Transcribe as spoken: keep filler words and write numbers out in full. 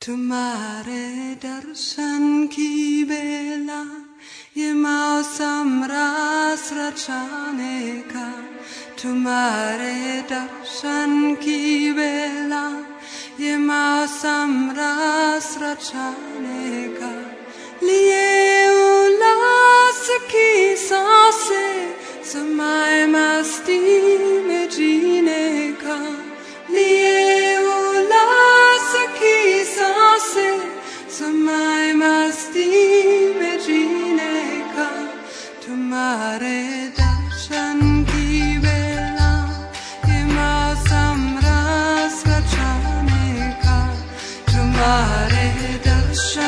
तुम्हारे दर्शन की बेला ये मौसम रास रचाने का, तुम्हारे दर्शन की बेला ये मौसम रास रचाने का, लिए उल्लास की सांसें समय मस्ती में जीने का, लिए उल्लास की सांसें समय मस्ती में जीने का, तुम्हारे दर्शन की बेला ये मौसम रास रचाने का, तुम्हारे दर्शन